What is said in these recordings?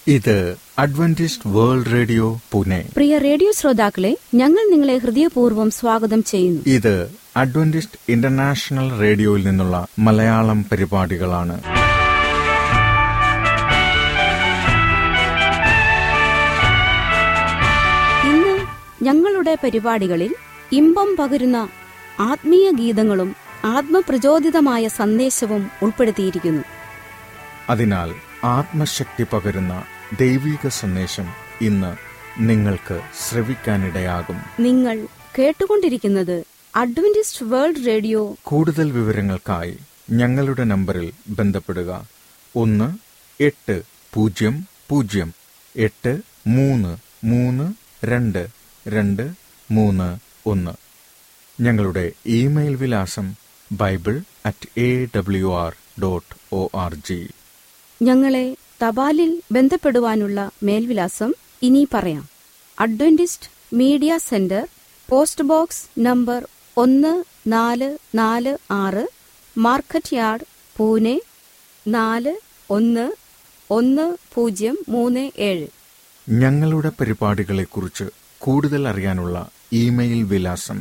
ഇത് Adventist World Radio Pune. പ്രിയ radio ശ്രോതാക്കളെ, ഞങ്ങൾ നിങ്ങളെ ഹൃദയപൂർവ്വം സ്വാഗതം ചെയ്യുന്നു. ഇത് അഡ്വന്റിസ്റ്റ് ഇന്റർനാഷണൽ റേഡിയോയിൽ നിന്നുള്ള മലയാളം പരിപാടികളാണ്. ഇന്ന് ഞങ്ങളുടെ പരിപാടികളിൽ ഇമ്പം പകരുന്ന ആത്മീയ ഗീതങ്ങളും ആത്മപ്രചോദിതമായ സന്ദേശവും ഉൾപ്പെടുത്തിയിരിക്കുന്നു. അതിനാൽ ആത്മശക്തി പകരുന്ന ദൈവിക സന്ദേശം ഇന്ന് നിങ്ങൾക്ക് ശ്രവിക്കാനിടയാകും. നിങ്ങൾ കേട്ടുകൊണ്ടിരിക്കുന്നത് അഡ്വന്റിസ്റ്റ് വേൾഡ് റേഡിയോ. കൂടുതൽ വിവരങ്ങൾക്കായി ഞങ്ങളുടെ നമ്പറിൽ ബന്ധപ്പെടുക. 1-800-332-231. ഞങ്ങളുടെ ഇമെയിൽ വിലാസം bible@awr.org. ഞങ്ങളെ തപാലിൽ ബന്ധപ്പെടുവാനുള്ള മേൽവിലാസം ഇനി പറയാം. Adventist media centre, post box number 1446, market yard, Pune 411037. ഞങ്ങളുടെ പരിപാടികളെക്കുറിച്ച് കൂടുതൽ അറിയാനുള്ള ഇമെയിൽ വിലാസം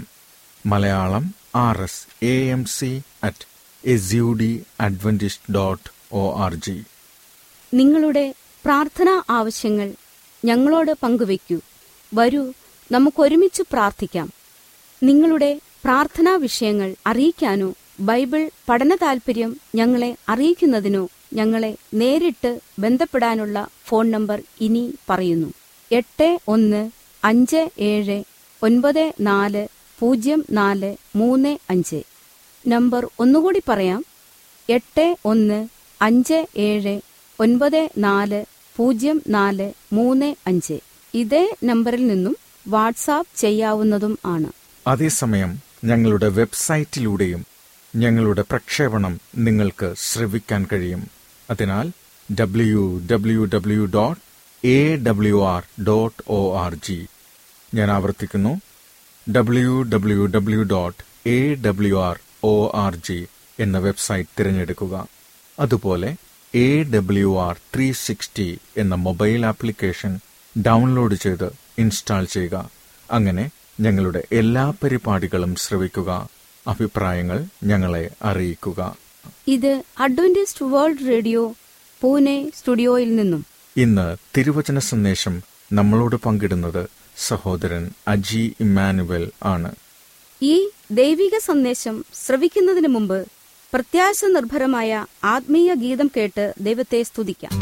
malayalam@amc@azudadventist.org. നിങ്ങളുടെ പ്രാർത്ഥനാ ആവശ്യങ്ങൾ ഞങ്ങളോട് പങ്കുവയ്ക്കൂ. വരൂ, നമുക്കൊരുമിച്ച് പ്രാർത്ഥിക്കാം. നിങ്ങളുടെ പ്രാർത്ഥനാ വിഷയങ്ങൾ അറിയിക്കാനോ ബൈബിൾ പഠന താൽപര്യം ഞങ്ങളെ അറിയിക്കുന്നതിനോ ഞങ്ങളെ നേരിട്ട് ബന്ധപ്പെടാനുള്ള ഫോൺ നമ്പർ ഇനി പറയുന്നു: 8157940435. നമ്പർ ഒന്നുകൂടി പറയാം: 8157940435. ഇതേ നമ്പറിൽ നിന്നും വാട്സാപ്പ് ചെയ്യാവുന്നതും ആണ്. അതേസമയം ഞങ്ങളുടെ വെബ്സൈറ്റിലൂടെയും ഞങ്ങളുടെ പ്രക്ഷേപണം നിങ്ങൾക്ക് ശ്രവിക്കാൻ കഴിയും. അതിനാൽ www.awr.org. ഞാൻ ആവർത്തിക്കുന്നു, www.awr.org എന്ന വെബ്സൈറ്റ് തിരഞ്ഞെടുക്കുക. അതുപോലെ AWR 360 എന്ന മൊബൈൽ ആപ്ലിക്കേഷൻ ഡൗൺലോഡ് ചെയ്ത് ഇൻസ്റ്റാൾ ചെയ്യുക. അങ്ങനെ ഞങ്ങളുടെ എല്ലാ പരിപാടികളും ശ്രവിക്കുക. അഭിപ്രായങ്ങൾ ഞങ്ങളെ അറിയിക്കുക. ഇത് അഡ്വന്റിസ്റ്റ് വേൾഡ് റേഡിയോ പൂനെ സ്റ്റുഡിയോയിൽ നിന്നും. ഇന്ന് തിരുവചന സന്ദേശം നമ്മളോട് പങ്കിടുന്നത് സഹോദരൻ അജി ഇമ്മാനുവൽ ആണ്. ഈ ദൈവിക സന്ദേശം ശ്രവിക്കുന്നതിന് മുമ്പ് പ്രത്യാശ നിർഭരമായ ആത്മീയ ഗീതം കേട്ട് ദൈവത്തെ സ്തുതിക്കാം.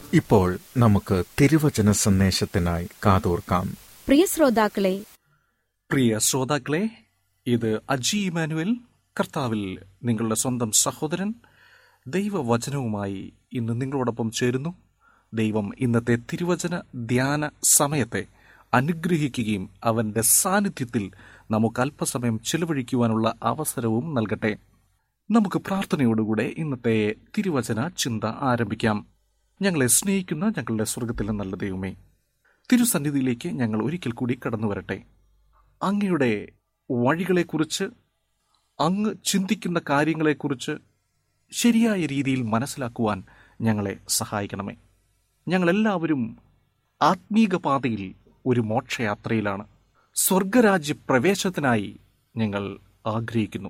ഇപ്പോൾ നമുക്ക് തിരുവചന സന്ദേശത്തിനായി കാതോർക്കാം. പ്രിയ ശ്രോതാക്കളെ, ഇത് അജി ഇമ്മാനുവൽ, കർത്താവിൽ നിങ്ങളുടെ സ്വന്തം സഹോദരൻ, ദൈവവചനവുമായി ഇന്ന് നിങ്ങളോടൊപ്പം ചേരുന്നു. ദൈവം ഇന്നത്തെ തിരുവചന ധ്യാന സമയത്തെ അനുഗ്രഹിക്കുകയും അവന്റെ സാന്നിധ്യത്തിൽ നമുക്ക് അല്പസമയം ചിലവഴിക്കുവാനുള്ള അവസരവും നൽകട്ടെ. നമുക്ക് പ്രാർത്ഥനയോടുകൂടെ ഇന്നത്തെ തിരുവചന ചിന്ത ആരംഭിക്കാം. ഞങ്ങളെ സ്നേഹിക്കുന്ന ഞങ്ങളുടെ സ്വർഗത്തിലെ നല്ല ദൈവമേ, തിരുസന്നിധിയിലേക്ക് ഞങ്ങൾ ഒരിക്കൽ കൂടി കടന്നു വരട്ടെ. അങ്ങയുടെ വഴികളെക്കുറിച്ച്, അങ്ങ് ചിന്തിക്കുന്ന കാര്യങ്ങളെക്കുറിച്ച് ശരിയായ രീതിയിൽ മനസ്സിലാക്കുവാൻ ഞങ്ങളെ സഹായിക്കണമേ. ഞങ്ങളെല്ലാവരും ആത്മീക പാതയിൽ ഒരു മോക്ഷയാത്രയിലാണ്. സ്വർഗരാജ്യ പ്രവേശത്തിനായി ഞങ്ങൾ ആഗ്രഹിക്കുന്നു.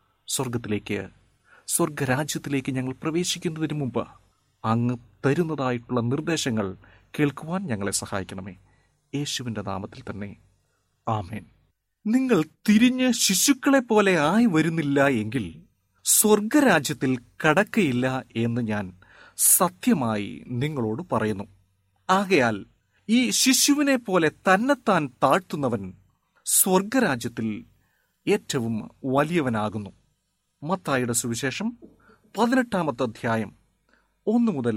സ്വർഗരാജ്യത്തിലേക്ക് ഞങ്ങൾ പ്രവേശിക്കുന്നതിന് മുമ്പ് അങ്ങ് തരുന്നതായിട്ടുള്ള നിർദ്ദേശങ്ങൾ കേൾക്കുവാൻ ഞങ്ങളെ സഹായിക്കണമേ. യേശുവിൻ്റെ നാമത്തിൽ തന്നെ ആമേൻ. നിങ്ങൾ തിരിഞ്ഞ് ശിശുക്കളെ പോലെ ആയി വരുന്നില്ല എങ്കിൽ സ്വർഗരാജ്യത്തിൽ കടക്കയില്ല എന്ന് ഞാൻ സത്യമായി നിങ്ങളോട് പറയുന്നു. ആകയാൽ ഈ ശിശുവിനെ പോലെ തന്നെത്താൻ താഴ്ത്തുന്നവൻ സ്വർഗരാജ്യത്തിൽ ഏറ്റവും വലിയവനാകുന്നു. മത്തായിയുടെ സുവിശേഷം 18 അധ്യായം 1 മുതൽ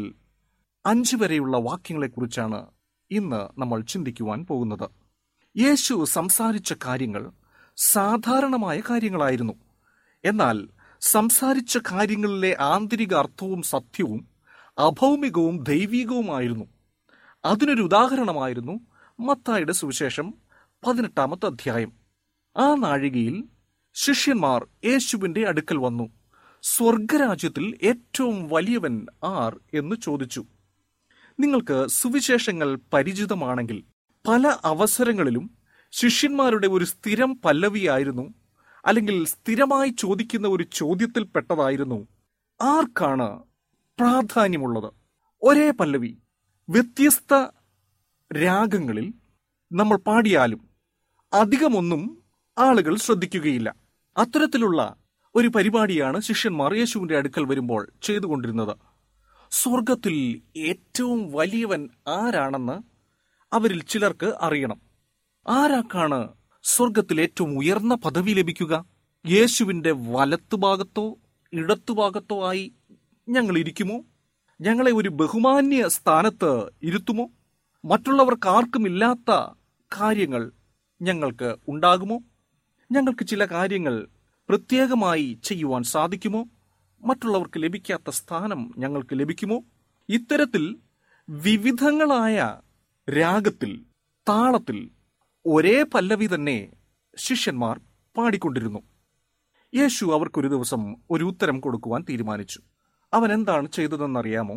5 വരെയുള്ള വാക്യങ്ങളെക്കുറിച്ചാണ് ഇന്ന് നമ്മൾ ചിന്തിക്കുവാൻ പോകുന്നത്. യേശു സംസാരിച്ച കാര്യങ്ങൾ സാധാരണമായ കാര്യങ്ങളായിരുന്നു. എന്നാൽ സംസാരിച്ച കാര്യങ്ങളിലെ ആന്തരിക അർത്ഥവും സത്യവും അഭൗമികവും ദൈവികവുമായിരുന്നു. അതിനൊരു ഉദാഹരണമായിരുന്നു മത്തായിയുടെ സുവിശേഷം 18 അധ്യായം. ആ നാഴികയിൽ ശിഷ്യന്മാർ യേശുവിന്റെ അടുക്കൽ വന്നു, സ്വർഗരാജ്യത്തിൽ ഏറ്റവും വലിയവൻ ആർ എന്ന് ചോദിച്ചു. നിങ്ങൾക്ക് സുവിശേഷങ്ങൾ പരിചിതമാണെങ്കിൽ പല അവസരങ്ങളിലും ശിഷ്യന്മാരുടെ ഒരു സ്ഥിരം പല്ലവിയായിരുന്നു, അല്ലെങ്കിൽ സ്ഥിരമായി ചോദിക്കുന്ന ഒരു ചോദ്യത്തിൽപ്പെട്ടതായിരുന്നു, ആർക്കാണ് പ്രാധാന്യമുള്ളത്? ഒരേ പല്ലവി വ്യത്യസ്ത രാഗങ്ങളിൽ നമ്മൾ പാടിയാലും അധികമൊന്നും ആളുകൾ ശ്രദ്ധിക്കുകയില്ല. അത്തരത്തിലുള്ള ഒരു പരിപാടിയാണ് ശിഷ്യന്മാർ യേശുവിന്റെ അടുക്കൽ വരുമ്പോൾ ചെയ്തുകൊണ്ടിരുന്നത്. സ്വർഗത്തിൽ ഏറ്റവും വലിയവൻ ആരാണെന്ന് അവരിൽ ചിലർക്ക് അറിയണം. ആരാക്കാണ് സ്വർഗത്തിൽ ഏറ്റവും ഉയർന്ന പദവി ലഭിക്കുക? യേശുവിന്റെ വലത്തുഭാഗത്തോ ഇടത്തുഭാഗത്തോ ആയി ഞങ്ങൾ ഇരിക്കുമോ? ഞങ്ങളെ ഒരു ബഹുമാന്യ സ്ഥാനത്ത് ഇരുത്തുമോ? മറ്റുള്ളവർക്ക് ആർക്കും ഇല്ലാത്ത കാര്യങ്ങൾ ഞങ്ങൾക്ക് ഉണ്ടാകുമോ? ഞങ്ങൾക്ക് ചില കാര്യങ്ങൾ പ്രത്യേകമായി ചെയ്യുവാൻ സാധിക്കുമോ? മറ്റുള്ളവർക്ക് ലഭിക്കാത്ത സ്ഥാനം ഞങ്ങൾക്ക് ലഭിക്കുമോ? ഇത്തരത്തിൽ വിവിധങ്ങളായ രാഗത്തിൽ, താളത്തിൽ ഒരേ പല്ലവി തന്നെ ശിഷ്യന്മാർ പാടിക്കൊണ്ടിരുന്നു. യേശു അവർക്കൊരു ദിവസം ഒരു ഉത്തരം കൊടുക്കുവാൻ തീരുമാനിച്ചു. അവൻ എന്താണ് ചെയ്തതെന്നറിയാമോ?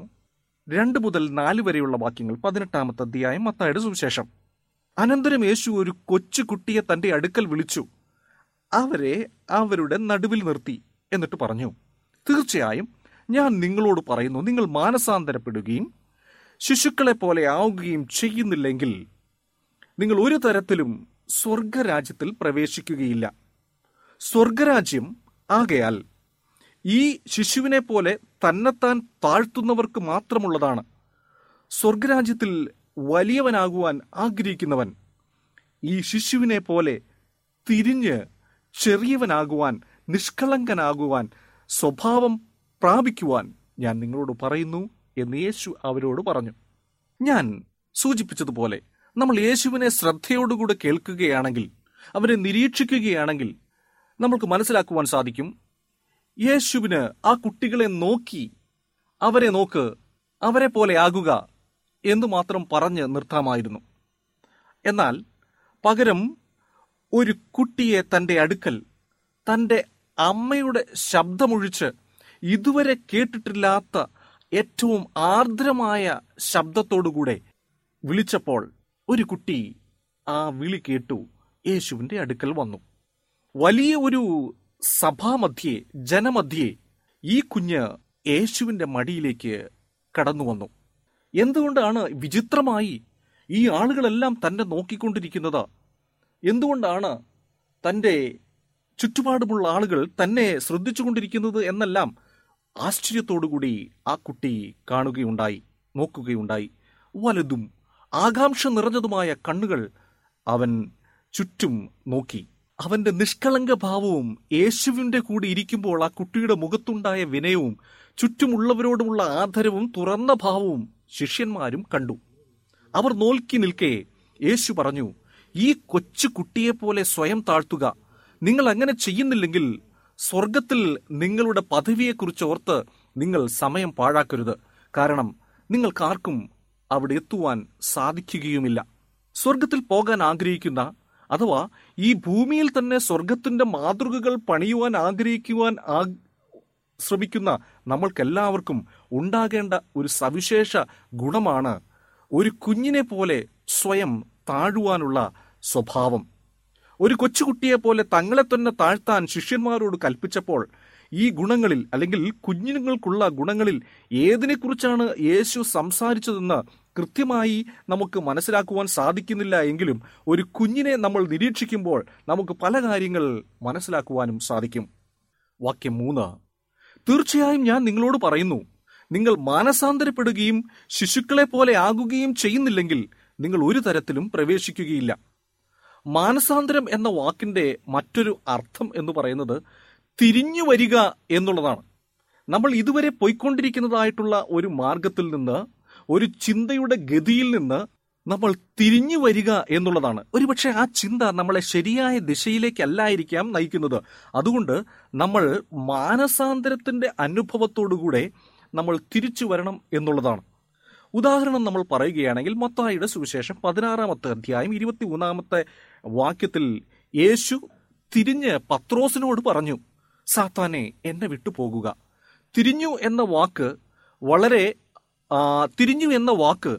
2 മുതൽ 4 വരെയുള്ള വാക്യങ്ങൾ 18 അധ്യായം മത്തായിയുടെ സുവിശേഷം. അനന്തരം യേശു ഒരു കൊച്ചുകുട്ടിയെ തന്റെ അടുക്കൽ വിളിച്ചു, അവരെ അവരുടെ നടുവിൽ നിർത്തി, എന്നിട്ട് പറഞ്ഞു, തീർച്ചയായും ഞാൻ നിങ്ങളോട് പറയുന്നു, നിങ്ങൾ മാനസാന്തരപ്പെടുകയും ശിശുക്കളെ പോലെ ആവുകയും ചെയ്യുന്നില്ലെങ്കിൽ നിങ്ങൾ ഒരു തരത്തിലും സ്വർഗരാജ്യത്തിൽ പ്രവേശിക്കുകയില്ല. സ്വർഗരാജ്യം ആകയാൽ ഈ ശിശുവിനെ പോലെ തന്നെത്താൻ താഴ്ത്തുന്നവർക്ക് മാത്രമുള്ളതാണ്. സ്വർഗരാജ്യത്തിൽ വലിയവനാകുവാൻ ആഗ്രഹിക്കുന്നവൻ ഈ ശിശുവിനെ പോലെ തിരിഞ്ഞ് ചെറിയവനാകുവാൻ, നിഷ്കളങ്കനാകുവാൻ, സ്വഭാവം പ്രാപിക്കുവാൻ ഞാൻ നിങ്ങളോട് പറയുന്നു എന്ന് യേശു അവരോട് പറഞ്ഞു. ഞാൻ സൂചിപ്പിച്ചതുപോലെ നമ്മൾ യേശുവിനെ ശ്രദ്ധയോടുകൂടെ കേൾക്കുകയാണെങ്കിൽ, അവരെ നിരീക്ഷിക്കുകയാണെങ്കിൽ നമ്മൾക്ക് മനസ്സിലാക്കുവാൻ സാധിക്കും, യേശുവിന് ആ കുട്ടികളെ നോക്കി അവരെ നോക്ക്, അവരെ പോലെ ആകുക എന്ന് മാത്രം പറഞ്ഞ് നിർത്താമായിരുന്നു. എന്നാൽ പകരം ഒരു കുട്ടിയെ തൻ്റെ അടുക്കൽ തൻ്റെ അമ്മയുടെ ശബ്ദമൊഴിച്ച് ഇതുവരെ കേട്ടിട്ടില്ലാത്ത ഏറ്റവും ആർദ്രമായ ശബ്ദത്തോടുകൂടെ വിളിച്ചപ്പോൾ ഒരു കുട്ടി ആ വിളി കേട്ടു യേശുവിൻ്റെ അടുക്കൽ വന്നു. വലിയ ഒരു സഭാമധ്യേ, ജനമധ്യേ ഈ കുഞ്ഞ് യേശുവിൻ്റെ മടിയിലേക്ക് കടന്നു വന്നു. എന്തുകൊണ്ടാണ് വിചിത്രമായി ഈ ആളുകളെല്ലാം തന്നെ നോക്കിക്കൊണ്ടിരിക്കുന്നത്? എന്തുകൊണ്ടാണ് തൻ്റെ ചുറ്റുപാടുമുള്ള ആളുകൾ തന്നെ ശ്രദ്ധിച്ചുകൊണ്ടിരിക്കുന്നത് എന്നെല്ലാം ആശ്ചര്യത്തോടുകൂടി ആ കുട്ടി കാണുകയുണ്ടായി. നോക്കുകയുണ്ടായി. വലുതും ആകാംക്ഷ നിറഞ്ഞതുമായ കണ്ണുകൾ അവൻ ചുറ്റും നോക്കി. അവന്റെ നിഷ്കളങ്ക ഭാവവും യേശുവിന്റെ കൂടെ ഇരിക്കുമ്പോൾ ആ കുട്ടിയുടെ മുഖത്തുണ്ടായ വിനയവും ചുറ്റുമുള്ളവരോടുമുള്ള ആദരവും തുറന്ന ഭാവവും ശിഷ്യന്മാരും കണ്ടു. അവർ നോക്കി നിൽക്കെ യേശു പറഞ്ഞു, ഈ കൊച്ചു കുട്ടിയെപ്പോലെ സ്വയം താഴ്ത്തുക. നിങ്ങൾ അങ്ങനെ ചെയ്യുന്നില്ലെങ്കിൽ സ്വർഗത്തിൽ നിങ്ങളുടെ പദവിയെക്കുറിച്ച് ഓർത്ത് നിങ്ങൾ സമയം പാഴാക്കരുത്. കാരണം നിങ്ങൾക്കാർക്കും അവിടെ എത്തുവാൻ സാധിക്കുകയുമില്ല. സ്വർഗത്തിൽ പോകാൻ ആഗ്രഹിക്കുന്ന, അഥവാ ഈ ഭൂമിയിൽ തന്നെ സ്വർഗത്തിന്റെ മാതൃകകൾ പണിയുവാൻ ശ്രമിക്കുന്ന നമ്മൾക്കെല്ലാവർക്കും ഉണ്ടാകേണ്ട ഒരു സവിശേഷ ഗുണമാണ് ഒരു കുഞ്ഞിനെ പോലെ സ്വയം താഴുവാനുള്ള സ്വഭാവം. ഒരു കൊച്ചുകുട്ടിയെ പോലെ തങ്ങളെ തന്നെ താഴ്ത്താൻ ശിഷ്യന്മാരോട് കൽപ്പിച്ചപ്പോൾ ഈ ഗുണങ്ങളിൽ, അല്ലെങ്കിൽ കുഞ്ഞുങ്ങൾക്കുള്ള ഗുണങ്ങളിൽ ഏതിനെക്കുറിച്ചാണ് യേശു സംസാരിച്ചതെന്ന് കൃത്യമായി നമുക്ക് മനസ്സിലാക്കുവാൻ സാധിക്കുന്നില്ല എങ്കിലും ഒരു കുഞ്ഞിനെ നമ്മൾ നിരീക്ഷിക്കുമ്പോൾ നമുക്ക് പല കാര്യങ്ങൾ മനസ്സിലാക്കുവാനും സാധിക്കും. വാക്യം 3: തീർച്ചയായും ഞാൻ നിങ്ങളോട് പറയുന്നു, നിങ്ങൾ മാനസാന്തരപ്പെടുകയും ശിശുക്കളെ പോലെ ആകുകയും ചെയ്യുന്നില്ലെങ്കിൽ നിങ്ങൾ ഒരു തരത്തിലും പ്രവേശിക്കുകയില്ല. മാനസാന്തരം എന്ന വാക്കിന്റെ മറ്റൊരു അർത്ഥം എന്ന് പറയുന്നത് തിരിഞ്ഞു വരിക എന്നുള്ളതാണ്. നമ്മൾ ഇതുവരെ പോയിക്കൊണ്ടിരിക്കുന്നതായിട്ടുള്ള ഒരു മാർഗത്തിൽ നിന്ന്, ഒരു ചിന്തയുടെ ഗതിയിൽ നിന്ന് നമ്മൾ തിരിഞ്ഞു വരിക എന്നുള്ളതാണ്. ഒരുപക്ഷെ ആ ചിന്ത നമ്മളെ ശരിയായ ദിശയിലേക്കല്ലായിരിക്കാം നയിക്കുന്നത്. അതുകൊണ്ട് നമ്മൾ മാനസാന്തരത്തിന്റെ അനുഭവത്തോടുകൂടെ നമ്മൾ തിരിച്ചു വരണം എന്നുള്ളതാണ്. ഉദാഹരണം നമ്മൾ പറയുകയാണെങ്കിൽ മത്തായിയുടെ സുവിശേഷം 16-ാമത്തെ അധ്യായം 23-ാമത്തെ വാക്യത്തിൽ യേശു തിരിഞ്ഞ് പത്രോസിനോട് പറഞ്ഞു, സാത്താനെ എന്നെ വിട്ടുപോകുക. തിരിഞ്ഞു എന്ന വാക്ക്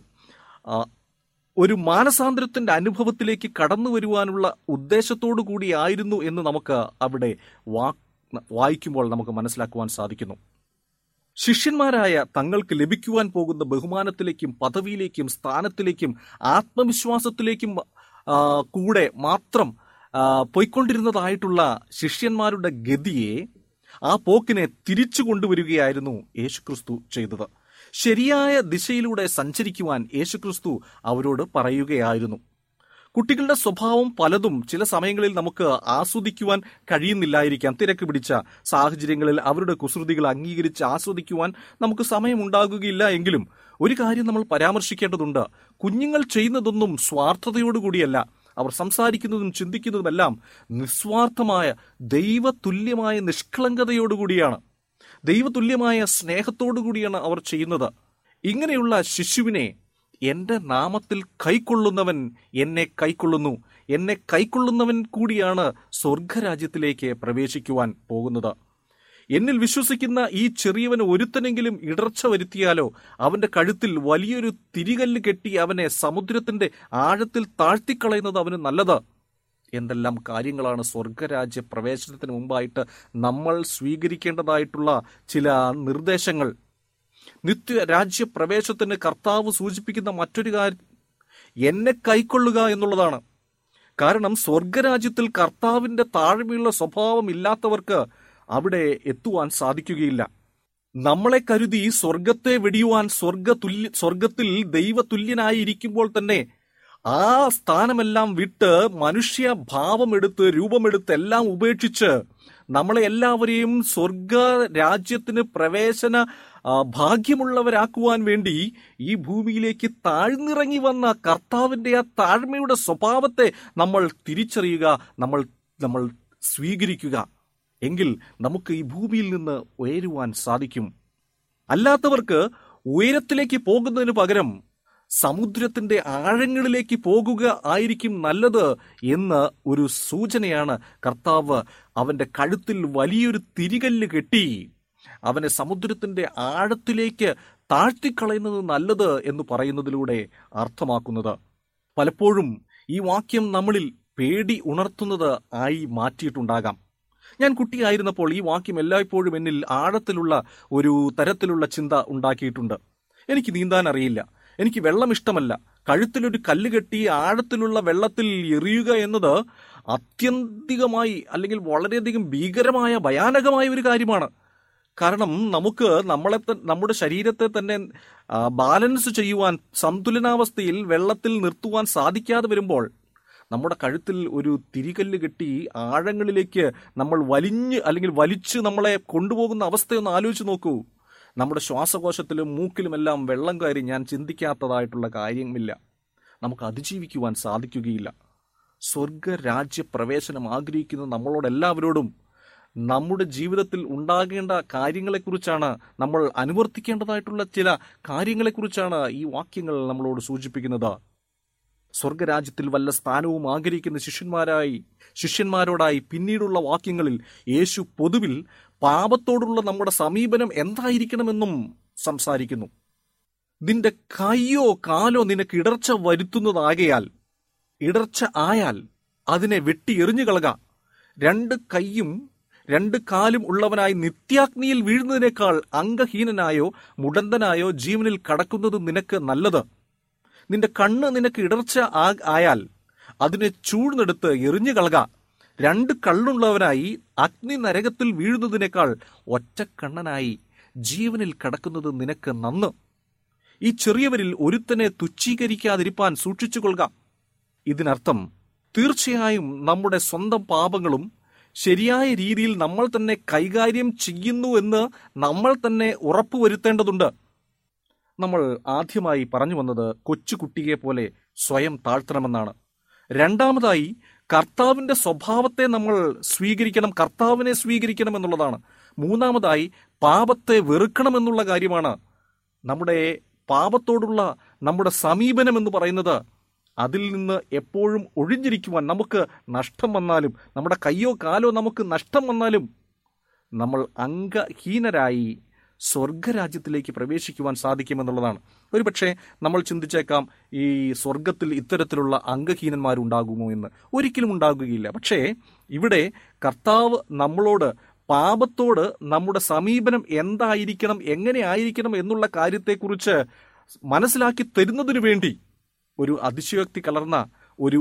ഒരു മാനസാന്തരത്തിന്റെ അനുഭവത്തിലേക്ക് കടന്നു വരുവാനുള്ള ഉദ്ദേശത്തോടു കൂടിയായിരുന്നു എന്ന് നമുക്ക് അവിടെ വായിക്കുമ്പോൾ നമുക്ക് മനസ്സിലാക്കുവാൻ സാധിക്കുന്നു. ശിഷ്യന്മാരായ തങ്ങൾക്ക് ലഭിക്കുവാൻ പോകുന്ന ബഹുമാനത്തിലേക്കും പദവിയിലേക്കും സ്ഥാനത്തിലേക്കും ആത്മവിശ്വാസത്തിലേക്കും കൂടെ മാത്രം പോയിക്കൊണ്ടിരുന്നതായിട്ടുള്ള ശിഷ്യന്മാരുടെ ഗതിയെ, ആ പോക്കിനെ തിരിച്ചു കൊണ്ടുവരികയായിരുന്നു യേശുക്രിസ്തു ചെയ്തത്. ശരിയായ ദിശയിലൂടെ സഞ്ചരിക്കുവാൻ യേശുക്രിസ്തു അവരോട് പറയുകയായിരുന്നു. കുട്ടികളുടെ സ്വഭാവം പലതും ചില സമയങ്ങളിൽ നമുക്ക് ആസ്വദിക്കുവാൻ കഴിയുന്നില്ലായിരിക്കാം. തിരക്ക് പിടിച്ച സാഹചര്യങ്ങളിൽ അവരുടെ കുസൃതികൾ അംഗീകരിച്ച് ആസ്വദിക്കുവാൻ നമുക്ക് സമയമുണ്ടാകുകയില്ല. എങ്കിലും ഒരു കാര്യം നമ്മൾ പരാമർശിക്കേണ്ടതുണ്ട്. കുഞ്ഞുങ്ങൾ ചെയ്യുന്നതൊന്നും സ്വാർത്ഥതയോടുകൂടിയല്ല. അവർ സംസാരിക്കുന്നതും ചിന്തിക്കുന്നതുമെല്ലാം നിസ്വാർത്ഥമായ ദൈവതുല്യമായ നിഷ്കളങ്കതയോടുകൂടിയാണ്, ദൈവതുല്യമായ സ്നേഹത്തോടുകൂടിയാണ് അവർ ചെയ്യുന്നത്. ഇങ്ങനെയുള്ള ശിശുവിനെ എന്റെ നാമത്തിൽ കൈക്കൊള്ളുന്നവൻ എന്നെ കൈക്കൊള്ളുന്നു, എന്നെ കൈക്കൊള്ളുന്നവൻ കൂടിയാണ് സ്വർഗരാജ്യത്തിലേക്ക് പ്രവേശിക്കുവാൻ പോകുന്നത്. എന്നിൽ വിശ്വസിക്കുന്ന ഈ ചെറിയവന് ഒരുത്തനെങ്കിലും ഇടർച്ച വരുത്തിയാലോ അവന്റെ കഴുത്തിൽ വലിയൊരു തിരികല്ല് കെട്ടി അവനെ സമുദ്രത്തിന്റെ ആഴത്തിൽ താഴ്ത്തിക്കളയുന്നത് അവന് നല്ലത്. എന്തെല്ലാം കാര്യങ്ങളാണ് സ്വർഗരാജ്യ പ്രവേശനത്തിന് മുമ്പായിട്ട് നമ്മൾ സ്വീകരിക്കേണ്ടതായിട്ടുള്ള ചില നിർദ്ദേശങ്ങൾ. നിത്യരാജ്യ പ്രവേശനത്തിന് കർത്താവ് സൂചിപ്പിക്കുന്ന മറ്റൊരു കാര്യം എന്നെ കൈക്കൊള്ളുക എന്നുള്ളതാണ്. കാരണം സ്വർഗരാജ്യത്തിൽ കർത്താവിന്റെ താഴ്മയുള്ള സ്വഭാവം ഇല്ലാത്തവർക്ക് അവിടെ എത്തുവാൻ സാധിക്കുകയില്ല. നമ്മളെ കരുതി സ്വർഗത്തെ വെടിയുവാൻ സ്വർഗത്തിൽ ദൈവതുല്യനായിരിക്കുമ്പോൾ തന്നെ ആ സ്ഥാനമെല്ലാം വിട്ട് മനുഷ്യ ഭാവമെടുത്ത് രൂപമെടുത്ത് എല്ലാം ഉപേക്ഷിച്ച് നമ്മളെ എല്ലാവരെയും സ്വർഗ രാജ്യത്തിന് പ്രവേശന ഭാഗ്യമുള്ളവരാക്കുവാൻ വേണ്ടി ഈ ഭൂമിയിലേക്ക് താഴ്ന്നിറങ്ങി വന്ന കർത്താവിന്റെ ആ താഴ്മയുടെ സ്വഭാവത്തെ നമ്മൾ തിരിച്ചറിയുക, നമ്മൾ സ്വീകരിക്കുക. എങ്കിൽ നമുക്ക് ഈ ഭൂമിയിൽ നിന്ന് ഉയരുവാൻ സാധിക്കും. അല്ലാത്തവർക്ക് ഉയരത്തിലേക്ക് പോകുന്നതിന് പകരം സമുദ്രത്തിന്റെ ആഴങ്ങളിലേക്ക് പോകുക ആയിരിക്കും നല്ലത് എന്ന് ഒരു സൂചനയാണ് കർത്താവ് അവന്റെ കഴുത്തിൽ വലിയൊരു തിരികല്ല് കെട്ടി അവനെ സമുദ്രത്തിന്റെ ആഴത്തിലേക്ക് താഴ്ത്തിക്കളയുന്നത് നല്ലത് എന്ന് പറയുന്നതിലൂടെ അർത്ഥമാക്കുന്നത്. പലപ്പോഴും ഈ വാക്യം നമ്മളിൽ പേടി ഉണർത്തുന്നത് ആയി മാറ്റിയിട്ടുണ്ടാകാം. ഞാൻ കുട്ടിയായിരുന്നപ്പോൾ ഈ വാക്യം എല്ലായ്പ്പോഴും എന്നിൽ ആഴത്തിലുള്ള ഒരു തരത്തിലുള്ള ചിന്ത ഉണ്ടാക്കിയിട്ടുണ്ട്. എനിക്ക് നീന്താൻ അറിയില്ല, എനിക്ക് വെള്ളം ഇഷ്ടമല്ല. കഴുത്തിലൊരു കല്ല് കെട്ടി ആഴത്തിലുള്ള വെള്ളത്തിൽ എറിയുക എന്നത് അത്യന്തികമായി അല്ലെങ്കിൽ വളരെയധികം ഭീകരമായ ഭയാനകമായ ഒരു കാര്യമാണ്. കാരണം നമുക്ക് നമ്മുടെ ശരീരത്തെ തന്നെ ബാലൻസ് ചെയ്യുവാൻ, സന്തുലനാവസ്ഥയിൽ വെള്ളത്തിൽ നിർത്തുവാൻ സാധിക്കാതെ വരുമ്പോൾ നമ്മുടെ കഴുത്തിൽ ഒരു തിരികല്ല് കെട്ടി ആഴങ്ങളിലേക്ക് നമ്മൾ വലിച്ച് നമ്മളെ കൊണ്ടുപോകുന്ന അവസ്ഥയൊന്ന് ആലോചിച്ച് നോക്കൂ. നമ്മുടെ ശ്വാസകോശത്തിലും മൂക്കിലുമെല്ലാം വെള്ളം കയറി ഞാൻ ചിന്തിക്കാത്തതായിട്ടുള്ള കാര്യമില്ല. നമുക്ക് അതിജീവിക്കുവാൻ സാധിക്കുകയില്ല. സ്വർഗരാജ്യ പ്രവേശനം ആഗ്രഹിക്കുന്ന നമ്മളോടെല്ലാവരോടും നമ്മുടെ ജീവിതത്തിൽ ഉണ്ടാകേണ്ട കാര്യങ്ങളെക്കുറിച്ചാണ്, നമ്മൾ അനുവർത്തിക്കേണ്ടതായിട്ടുള്ള ചില കാര്യങ്ങളെക്കുറിച്ചാണ് ഈ വാക്യങ്ങൾ നമ്മളോട് സൂചിപ്പിക്കുന്നത്. സ്വർഗരാജ്യത്തിൽ വല്ല സ്ഥാനവും ആഗ്രഹിക്കുന്ന ശിഷ്യന്മാരോടായി പിന്നീടുള്ള വാക്യങ്ങളിൽ യേശു പൊതുവിൽ പാപത്തോടുള്ള നമ്മുടെ സമീപനം എന്തായിരിക്കണമെന്നും സംസാരിക്കുന്നു. നിന്റെ കൈയോ കാലോ നിനക്ക് ഇടർച്ച ആയാൽ അതിനെ വെട്ടി എറിഞ്ഞു കളക. 2 കൈയും 2 കാലും ഉള്ളവനായി നിത്യാഗ്നിയിൽ വീഴുന്നതിനേക്കാൾ അംഗഹീനനായോ മുടന്തനായോ ജീവനിൽ കടക്കുന്നത് നിനക്ക് നല്ലത്. നിന്റെ കണ്ണ് നിനക്ക് ഇടർച്ച ആയാൽ അതിനെ ചൂഴ്ന്നെടുത്ത് എറിഞ്ഞു കളക. 2 കണ്ണുള്ളവനായി അഗ്നി നരകത്തിൽ വീഴുന്നതിനേക്കാൾ ഒറ്റക്കണ്ണനായി ജീവനിൽ കടക്കുന്നത് നിനക്ക് നന്ന്. ഈ ചെറിയവരിൽ ഒരുത്തനെ തുച്ഛീകരിക്കാതിരിപ്പാൻ സൂക്ഷിച്ചുകൊള്ളുക. ഇതിനർത്ഥം തീർച്ചയായും നമ്മുടെ സ്വന്തം പാപങ്ങളും ശരിയായ രീതിയിൽ നമ്മൾ തന്നെ കൈകാര്യം ചെയ്യുന്നു എന്ന് നമ്മൾ തന്നെ ഉറപ്പുവരുത്തേണ്ടതുണ്ട്. നമ്മൾ ആദ്യമായി പറഞ്ഞു വന്നത് കൊച്ചുകുട്ടിയെ പോലെ സ്വയം താഴ്ത്തണമെന്നാണ്. രണ്ടാമതായി കർത്താവിന്റെ സ്വഭാവത്തെ നമ്മൾ സ്വീകരിക്കണം, കർത്താവിനെ സ്വീകരിക്കണം എന്നുള്ളതാണ്. മൂന്നാമതായി പാപത്തെ വെറുക്കണമെന്നുള്ള കാര്യമാണ്. നമ്മുടെ പാപത്തോടുള്ള നമ്മുടെ സമീപനം എന്ന് പറയുന്നത് അതിൽ നിന്ന് എപ്പോഴും ഒഴിഞ്ഞിരിക്കുവാൻ, നമുക്ക് നഷ്ടം വന്നാലും, നമ്മുടെ കയ്യോ കാലോ നമുക്ക് നഷ്ടം വന്നാലും നമ്മൾ അംഗഹീനരായി സ്വർഗരാജ്യത്തിലേക്ക് പ്രവേശിക്കുവാൻ സാധിക്കുമെന്നുള്ളതാണ്. ഒരുപക്ഷെ നമ്മൾ ചിന്തിച്ചേക്കാം, ഈ സ്വർഗത്തിൽ ഇത്തരത്തിലുള്ള അംഗഹീനന്മാരുണ്ടാകുമോ എന്ന്. ഒരിക്കലും ഉണ്ടാകുകയില്ല. പക്ഷേ ഇവിടെ കർത്താവ് നമ്മളോട് പാപത്തോട് നമ്മുടെ സമീപനം എന്തായിരിക്കണം, എങ്ങനെ ആയിരിക്കണം എന്നുള്ള കാര്യത്തെക്കുറിച്ച് മനസ്സിലാക്കി തരുന്നതിനു വേണ്ടി ഒരു അതിശയോക്തി കലർന്ന ഒരു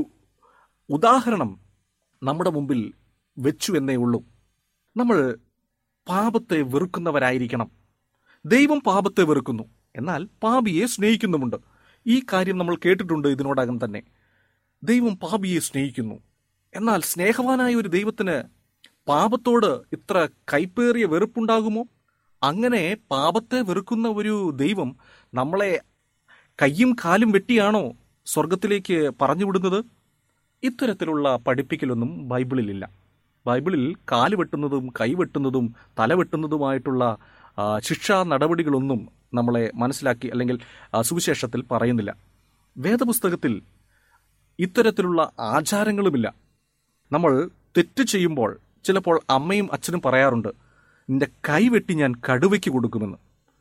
ഉദാഹരണം നമ്മുടെ മുമ്പിൽ വെച്ചു എന്നേ ഉള്ളൂ. നമ്മൾ പാപത്തെ വെറുക്കുന്നവരായിരിക്കണം. ദൈവം പാപത്തെ വെറുക്കുന്നു, എന്നാൽ പാപിയെ സ്നേഹിക്കുന്നുമുണ്ട്. ഈ കാര്യം നമ്മൾ കേട്ടിട്ടുണ്ട് ഇതിനോടകം തന്നെ. ദൈവം പാപിയെ സ്നേഹിക്കുന്നു, എന്നാൽ സ്നേഹവാനായ ഒരു ദൈവത്തിന് പാപത്തോട് ഇത്ര കൈപ്പേറിയ വെറുപ്പുണ്ടാകുമോ? അങ്ങനെ പാപത്തെ വെറുക്കുന്ന ഒരു ദൈവം നമ്മളെ കയ്യും കാലും വെട്ടിയാണോ സ്വർഗത്തിലേക്ക് പറഞ്ഞുവിടുന്നത്? ഇത്തരത്തിലുള്ള പഠിപ്പിക്കലൊന്നും ബൈബിളിലില്ല. ബൈബിളിൽ കാല് വെട്ടുന്നതും കൈ വെട്ടുന്നതും തല വെട്ടുന്നതുമായിട്ടുള്ള ശിക്ഷാ നടപടികളൊന്നും നമ്മളെ മനസ്സിലാക്കി അല്ലെങ്കിൽ സുവിശേഷത്തിൽ പറയുന്നില്ല. വേദപുസ്തകത്തിൽ ഇത്തരത്തിലുള്ള ആചാരങ്ങളുമില്ല. നമ്മൾ തെറ്റ് ചെയ്യുമ്പോൾ ചിലപ്പോൾ അമ്മയും അച്ഛനും പറയാറുണ്ട്, നിന്റെ കൈ വെട്ടി ഞാൻ കടുവയ്ക്ക് കൊടുക്കുമെന്ന്.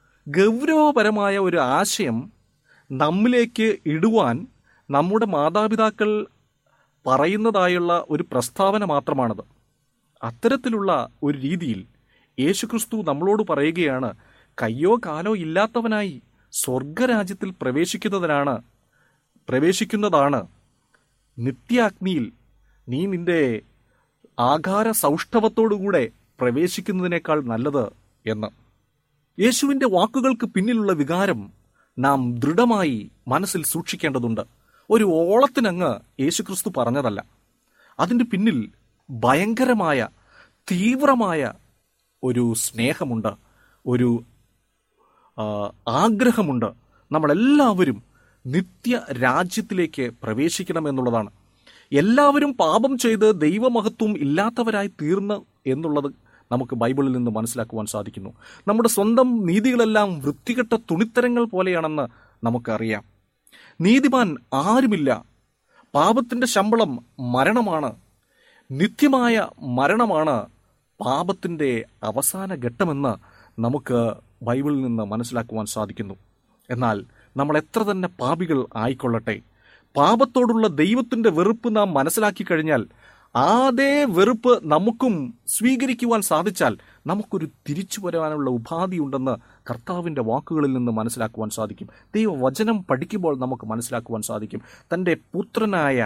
ഗൗരവപരമായ ഒരു ആശയം നമ്മിലേക്ക് ഇടുവാൻ നമ്മുടെ മാതാപിതാക്കൾ പറയുന്നതായുള്ള ഒരു പ്രസ്താവന മാത്രമാണത്. അത്തരത്തിലുള്ള ഒരു രീതിയിൽ യേശുക്രിസ്തു നമ്മളോട് പറയുകയാണ്, കയ്യോ കാലോ ഇല്ലാത്തവനായി സ്വർഗരാജ്യത്തിൽ പ്രവേശിക്കുന്നതാണ് നിത്യാഗ്നിയിൽ നീ നിന്റെ ആകാര സൗഷ്ഠവത്തോടുകൂടെ പ്രവേശിക്കുന്നതിനേക്കാൾ നല്ലത് എന്ന്. യേശുവിൻ്റെ വാക്കുകൾക്ക് പിന്നിലുള്ള വികാരം നാം ദൃഢമായി മനസ്സിൽ സൂക്ഷിക്കേണ്ടതുണ്ട്. ഒരു ഓളത്തിനങ്ങ് യേശുക്രിസ്തു പറഞ്ഞതല്ല. അതിൻ്റെ പിന്നിൽ ഭയങ്കരമായ തീവ്രമായ ഒരു സ്നേഹമുണ്ട്, ഒരു ആഗ്രഹമുണ്ട്. നമ്മളെല്ലാവരും നിത്യരാജ്യത്തിലേക്ക് പ്രവേശിക്കണമെന്നുള്ളതാണ്. എല്ലാവരും പാപം ചെയ്ത് ദൈവമഹത്വം ഇല്ലാത്തവരായി തീർന്നു എന്നുള്ളത് നമുക്ക് ബൈബിളിൽ നിന്ന് മനസ്സിലാക്കുവാൻ സാധിക്കുന്നു. നമ്മുടെ സ്വന്തം നീതികളെല്ലാം വൃത്തികെട്ട തുണിത്തരങ്ങൾ പോലെയാണെന്ന് നമുക്കറിയാം. നീതിമാൻ ആരുമില്ല. പാപത്തിൻ്റെ ശമ്പളം മരണമാണ്. നിത്യമായ മരണമാണ് പാപത്തിൻ്റെ അവസാന ഘട്ടമെന്ന് നമുക്ക് ബൈബിളിൽ നിന്ന് മനസ്സിലാക്കുവാൻ സാധിക്കുന്നു. എന്നാൽ നമ്മൾ എത്ര തന്നെ പാപികൾ ആയിക്കൊള്ളട്ടെ, പാപത്തോടുള്ള ദൈവത്തിൻ്റെ വെറുപ്പ് നാം മനസ്സിലാക്കി കഴിഞ്ഞാൽ, അതേ വെറുപ്പ് നമുക്കും സ്വീകരിക്കുവാൻ സാധിച്ചാൽ നമുക്കൊരു തിരിച്ചു വരാനുള്ള ഉപാധിയുണ്ടെന്ന് കർത്താവിൻ്റെ വാക്കുകളിൽ നിന്ന് മനസ്സിലാക്കുവാൻ സാധിക്കും. ദൈവവചനം പഠിക്കുമ്പോൾ നമുക്ക് മനസ്സിലാക്കുവാൻ സാധിക്കും. തൻ്റെ പുത്രനായ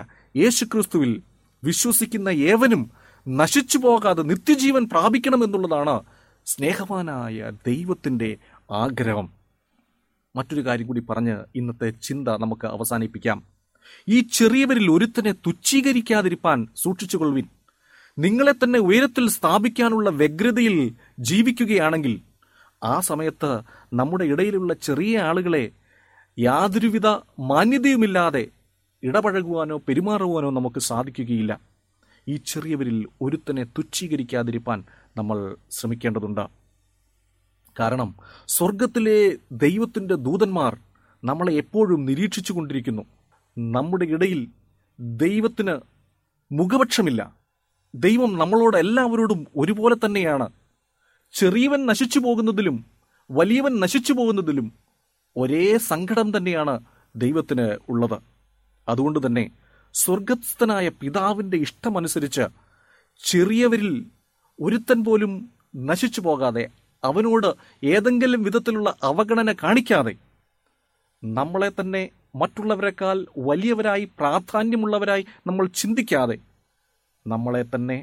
യേശുക്രിസ്തുവിൽ വിശ്വസിക്കുന്ന ഏവനും നശിച്ചു പോകാതെ നിത്യജീവൻ പ്രാപിക്കണമെന്നുള്ളതാണ് സ്നേഹവാനായ ദൈവത്തിൻ്റെ ആഗ്രഹം. മറ്റൊരു കാര്യം കൂടി പറഞ്ഞ് ഇന്നത്തെ ചിന്ത നമുക്ക് അവസാനിപ്പിക്കാം. ഈ ചെറിയവരിൽ ഒരുത്തനെ തുച്ഛീകരിക്കാതിരിപ്പാൻ സൂക്ഷിച്ചുകൊള്ളുവിൻ. നിങ്ങളെ തന്നെ ഉയരത്തിൽ സ്ഥാപിക്കാനുള്ള വ്യഗ്രതയിൽ ജീവിക്കുകയാണെങ്കിൽ ആ സമയത്ത് നമ്മുടെ ഇടയിലുള്ള ചെറിയ ആളുകളെ യാതൊരുവിധ മാന്യതയുമില്ലാതെ ഇടപഴകുവാനോ പെരുമാറുവാനോ നമുക്ക് സാധിക്കുകയില്ല. ഈ ചെറിയവരിൽ ഒരുത്തനെ തുച്ഛീകരിക്കാതിരിപ്പാൻ നമ്മൾ ശ്രമിക്കേണ്ടതുണ്ട്. കാരണം സ്വർഗത്തിലെ ദൈവത്തിൻ്റെ ദൂതന്മാർ നമ്മളെ എപ്പോഴും നിരീക്ഷിച്ചു കൊണ്ടിരിക്കുന്നു. നമ്മുടെ ഇടയിൽ ദൈവത്തിന് മുഖപക്ഷമില്ല. ദൈവം നമ്മളോട് എല്ലാവരോടും ഒരുപോലെ തന്നെയാണ്. ചെറിയവൻ നശിച്ചു പോകുന്നതിലും വലിയവൻ നശിച്ചു പോകുന്നതിലും ഒരേ സങ്കടം തന്നെയാണ് ദൈവത്തിന് ഉള്ളത്. അതുകൊണ്ട് തന്നെ സ്വർഗസ്ഥനായ പിതാവിൻ്റെ ഇഷ്ടമനുസരിച്ച് ചെറിയവരിൽ ഒരുത്തൻ പോലും നശിച്ചു പോകാതെ, അവനോട് ഏതെങ്കിലും വിധത്തിലുള്ള അവഗണന കാണിക്കാതെ, നമ്മളെ തന്നെ മറ്റുള്ളവരെക്കാൾ വലിയവരായി പ്രാധാന്യമുള്ളവരായി നമ്മൾ ചിന്തിക്കാതെ നമ്മളെ തന്നെ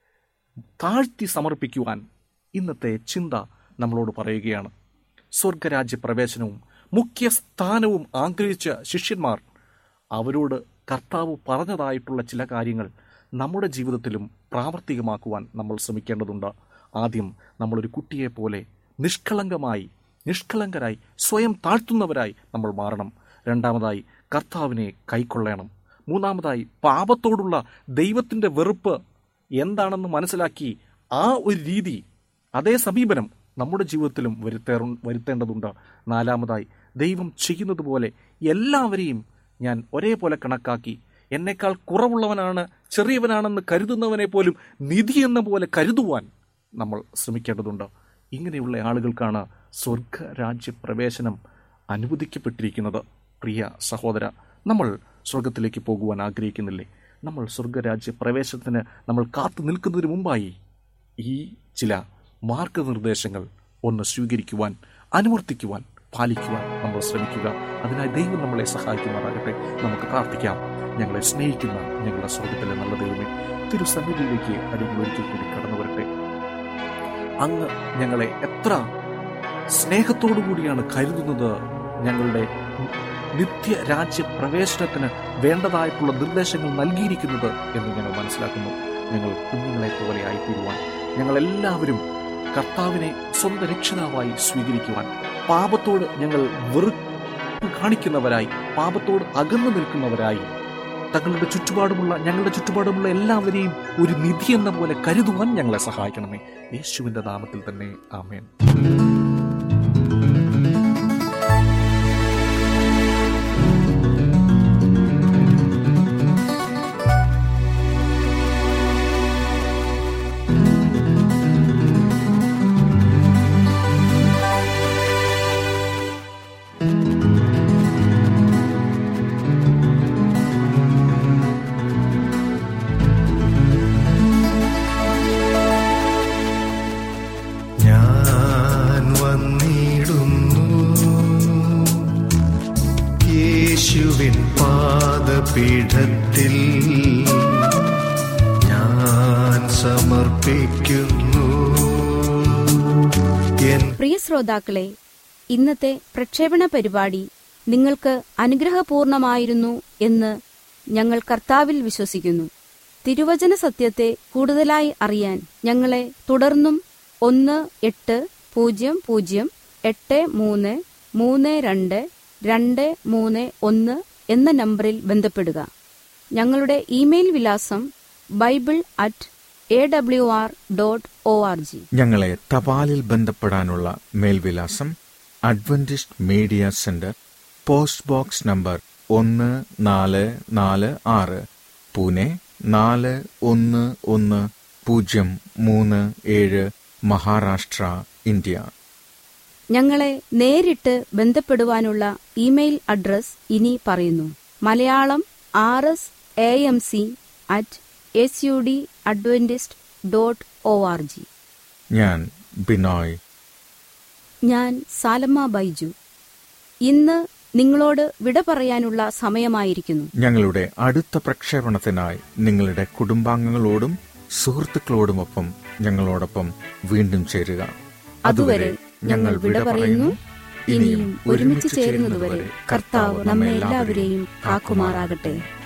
താഴ്ത്തി സമർപ്പിക്കുവാൻ ഇന്നത്തെ ചിന്ത നമ്മളോട് പറയുകയാണ്. സ്വർഗരാജ്യ പ്രവേശനവും മുഖ്യ സ്ഥാനവും ആഗ്രഹിച്ച ശിഷ്യന്മാർ, അവരോട് കർത്താവ് പറഞ്ഞതായിട്ടുള്ള ചില കാര്യങ്ങൾ നമ്മുടെ ജീവിതത്തിലും പ്രാവർത്തികമാക്കുവാൻ നമ്മൾ ശ്രമിക്കേണ്ടതുണ്ട്. ആദ്യം നമ്മളൊരു കുട്ടിയെപ്പോലെ നിഷ്കളങ്കരായി സ്വയം താഴ്ത്തുന്നവരായി നമ്മൾ മാറണം. രണ്ടാമതായി കർത്താവിനെ കൈക്കൊള്ളണം. മൂന്നാമതായി പാപത്തോടുള്ള ദൈവത്തിൻ്റെ വെറുപ്പ് എന്താണെന്ന് മനസ്സിലാക്കി ആ ഒരു രീതി, അതേ സമീപനം നമ്മുടെ ജീവിതത്തിലും വരുത്തേണ്ടതുണ്ട്. നാലാമതായി ദൈവം ചെയ്യുന്നത് പോലെ എല്ലാവരെയും ഞാൻ ഒരേപോലെ കണക്കാക്കി എന്നേക്കാൾ കുറവുള്ളവനാണ്, ചെറിയവനാണെന്ന് കരുതുന്നവനെ പോലും നിധി എന്ന പോലെ കരുതുവാൻ നമ്മൾ ശ്രമിക്കേണ്ടതുണ്ട്. ഇങ്ങനെയുള്ള ആളുകൾക്കാണ് സ്വർഗരാജ്യ പ്രവേശനം അനുവദിക്കപ്പെട്ടിരിക്കുന്നത്. പ്രിയ സഹോദര, നമ്മൾ സ്വർഗത്തിലേക്ക് പോകുവാൻ ആഗ്രഹിക്കുന്നില്ലേ? നമ്മൾ സ്വർഗരാജ്യ പ്രവേശനത്തിന് നമ്മൾ കാത്തു നിൽക്കുന്നതിന് മുമ്പായി ഈ ചില മാർഗനിർദ്ദേശങ്ങൾ ഒന്ന് സ്വീകരിക്കുവാൻ, അനുവർത്തിക്കുവാൻ, പാലിക്കുവാൻ നമ്മൾ ശ്രമിക്കുക. അതിനായി ദൈവം നമ്മളെ സഹായിക്കുമാറാകട്ടെ. നമുക്ക് പ്രാർത്ഥിക്കാം. ഞങ്ങളെ സ്നേഹിക്കുന്ന ഞങ്ങളുടെ സ്വർഗത്തിലെ നല്ല ദൈവമേ, തിരുസന്നിധിയിലേക്ക് അടികൾ ഒരിക്കൽ കൂടി കടന്നു വരട്ടെ. അങ്ങ് ഞങ്ങളെ എത്ര സ്നേഹത്തോടു കൂടിയാണ് കരുതുന്നത്. ഞങ്ങളുടെ നിത്യരാജ്യ പ്രവേശനത്തിന് വേണ്ടതായിട്ടുള്ള നിർദ്ദേശങ്ങൾ നൽകിയിരിക്കുന്നത് എന്ന് ഞങ്ങൾ മനസ്സിലാക്കുന്നു. ഞങ്ങൾ കുഞ്ഞുങ്ങളെ പോലെ ആയിത്തീരുവാൻ, ഞങ്ങളെല്ലാവരും കർത്താവിനെ സ്വന്തം രക്ഷിതാവായി സ്വീകരിക്കുവാൻ, പാപത്തോട് ഞങ്ങൾ വെറുപ്പ് കാണിക്കുന്നവരായി, പാപത്തോട് അകന്നു നിൽക്കുന്നവരായി, ഞങ്ങളുടെ ചുറ്റുപാടുമുള്ള എല്ലാവരെയും ഒരു നിധി എന്ന പോലെ കരുതുവാൻ ഞങ്ങളെ സഹായിക്കണമേ. യേശുവിന്റെ നാമത്തിൽ തന്നെ, ആമേൻ. പാദപീഠത്തിൽ ഞാൻ സമർപ്പിക്കുന്നു. പ്രിയ ശ്രോതാക്കളെ, ഇന്നത്തെ പ്രക്ഷേപണ പരിപാടി നിങ്ങൾക്ക് അനുഗ്രഹപൂർണമായിരുന്നു എന്ന് ഞങ്ങൾ കർത്താവിൽ വിശ്വസിക്കുന്നു. തിരുവചന സത്യത്തെ കൂടുതലായി അറിയാൻ ഞങ്ങളെ തുടർന്നും 1-800-83-32-231 എന്ന നമ്പറിൽ ബന്ധപ്പെടുക. ഞങ്ങളുടെ ഇമെയിൽ വിലാസം bible@awr.org. ഞങ്ങളെ തപാലിൽ ബന്ധപ്പെടാനുള്ള മേൽവിലാസം Adventist media centre, post box number 1446, Pune 411037, Maharashtra, India. ഞങ്ങളെ നേരിട്ട് ബന്ധപ്പെടുവാനുള്ള ഇമെയിൽ അഡ്രസ് ഇനി പറയുന്നു: മലയാളം rs.amc@sudadventist.org. ഞാൻ ബിനോയ്. ഞാൻ സാലമ്മ ബൈജു. ഇന്ന് നിങ്ങളോട് വിട പറയാനുള്ള സമയമായിരിക്കുന്നു. ഞങ്ങളുടെ അടുത്ത പ്രക്ഷേപണത്തിനായി നിങ്ങളുടെ കുടുംബാംഗങ്ങളോടും സുഹൃത്തുക്കളോടുമൊപ്പം ഞങ്ങളോടൊപ്പം വീണ്ടും ചേരുക. അതുവരെ ഞങ്ങൾ വിട പറയുന്നു. ഇനിയും ഒരുമിച്ച് ചേരുന്നതുവരെ കർത്താവ് നമ്മെ എല്ലാവരെയും കാക്കുമാറാകട്ടെ.